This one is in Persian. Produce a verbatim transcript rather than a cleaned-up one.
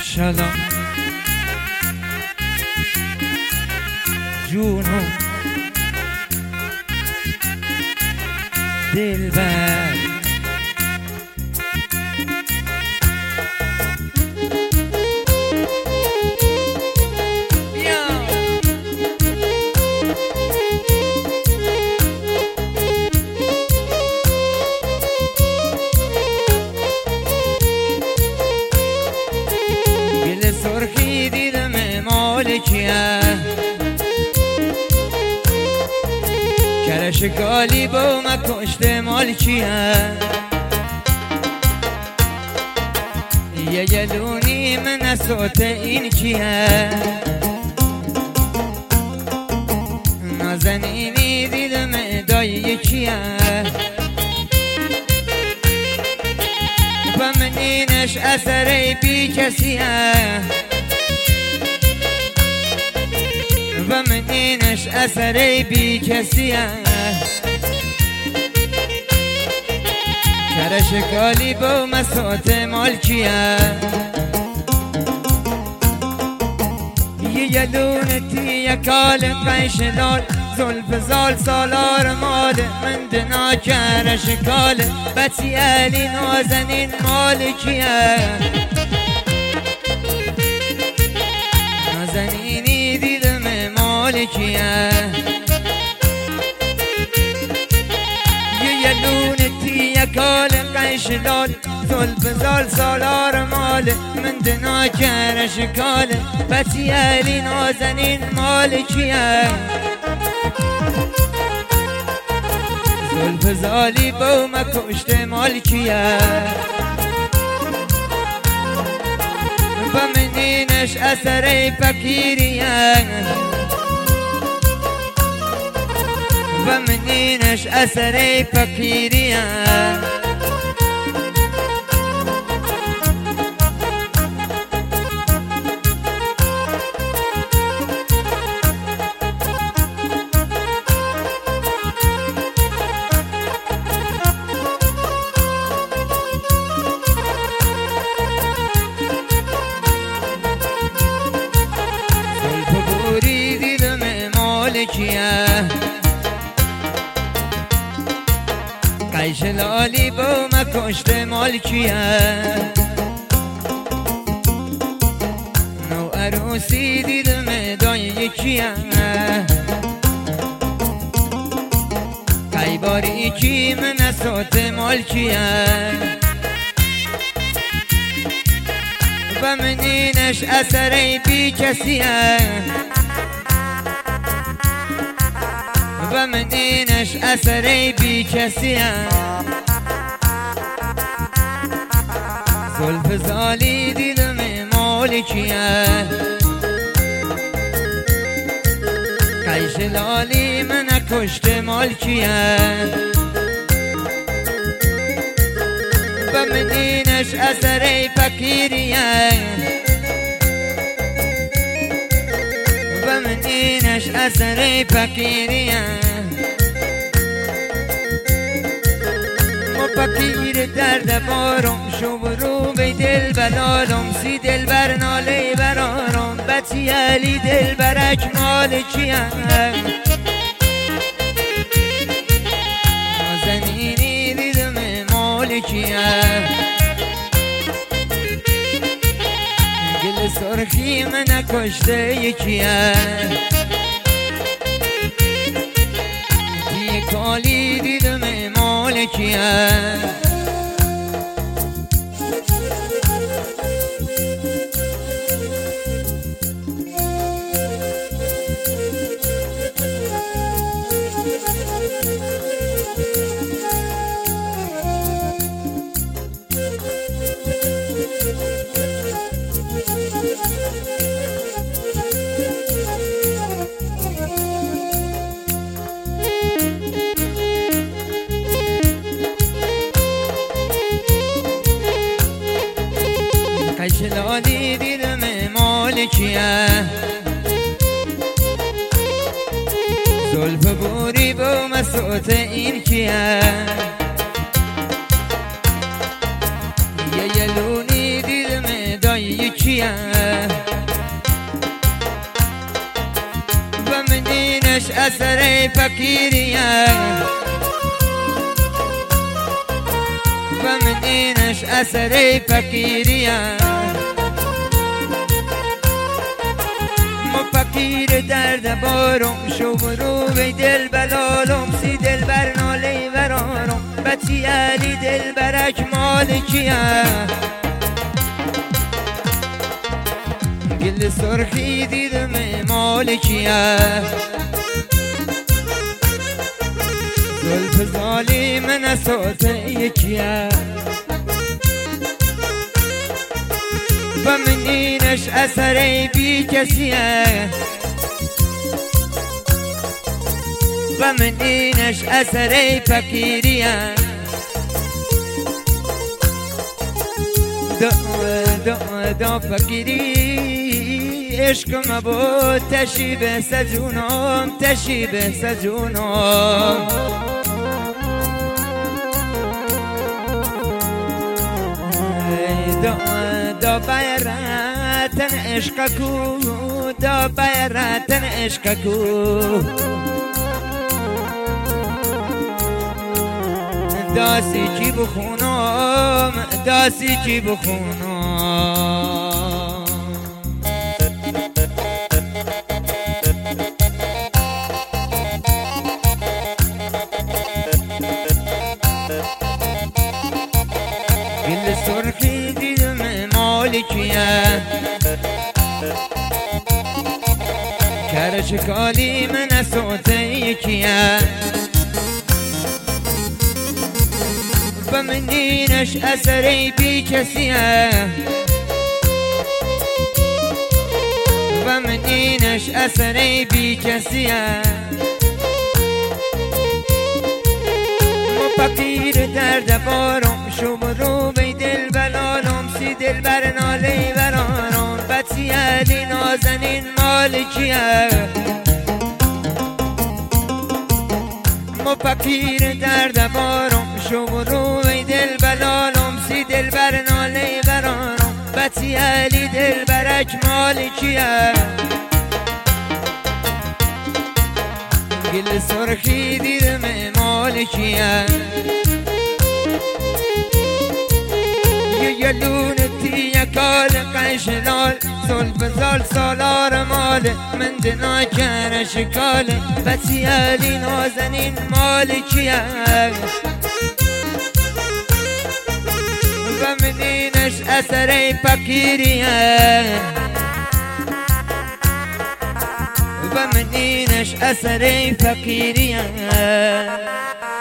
سلام جونم دلبر گل سرخی دیدم مالکیه کرش گالی با ما کشت مالکیه یه گلونی من صوت این کیه نازنینی دیدم دایی کیه و منینش اثر بی کسیه و منینش اثر بی کسیه کرش گالی با مسات مالکیه یه لونتی یکال قیش لال زلف زال سالار مال من دنا کرش کال بچی علی نازنین مالکیه نازنینی دیدم مالکیه یه لونتی یکال قیش لال زلف زال سالار مال من دنا کرش کال بچی علی نازنین مالکیه زلف زالی با ما کشت مالکیه و منینش اثر فقیریه و منینش اثر فقیریه قیش لالی با ما کشت مالکیه نو عروسی دیدم دایی کیه قیباری کی من صوت مالکیه و منینش اثر بی کسیه و منینش اثر بی کسیه زلف زالی دیدم مالکیه قیش لالی من کشت مالکیه و منینش اثر فقیریه و منینش اثر فقیریه فقیر درد بارم شو رو به دل بلالم سی دل بر ناله برارم بچی علی دل برک مالکیه نازنینی دیدم مالکیه گل سرخی من کشته یکیه دی کالی دیدم مالکیه قیش لالی دیدم مالکیه زلف بوری با مسوت این کیه یه یلونی دیدم دایی کیه منینش اثر فقیریه و منینش اثر فقیریه ما فقیر درد بارم شو برو بی دل بلالم سی دل بر ناله ورارم بچی علی دل برک مالکیه گل سرخی دیدم مالکیه زلف ظالم نسات یکیه و منینش اثر بی کسیه و منینش اثر فقیریه دا دا دا فقیری عشق مبود تشیب سجونم تشیب سجونم دا دا بیرتن عشق کو دا بیرتن عشق کو داسی چی بخونم داسی چی بخونم گل سرخی دیدم مالکیه کرش کالی من صوت یکیه و منینش اثر بی کسیه و منینش اثر بی کسیه ما فقیر درد بارم شو برو بی دل بلالم سی دل بر ناله ورانم بچی علی نازنین مالکیه ما فقیر درد بارم شو برو بی دل بلالم سی دل بر ناله ورانم بچی علی دل برک مالکیه گل سرخی دیدم مالکیه یه لونتی یکال قیشلال زلف زال سالار مال من دنا کر شکال بچی علی نازنین مالکیه و منینش اثر فقیریه و منینش اثر فقیریه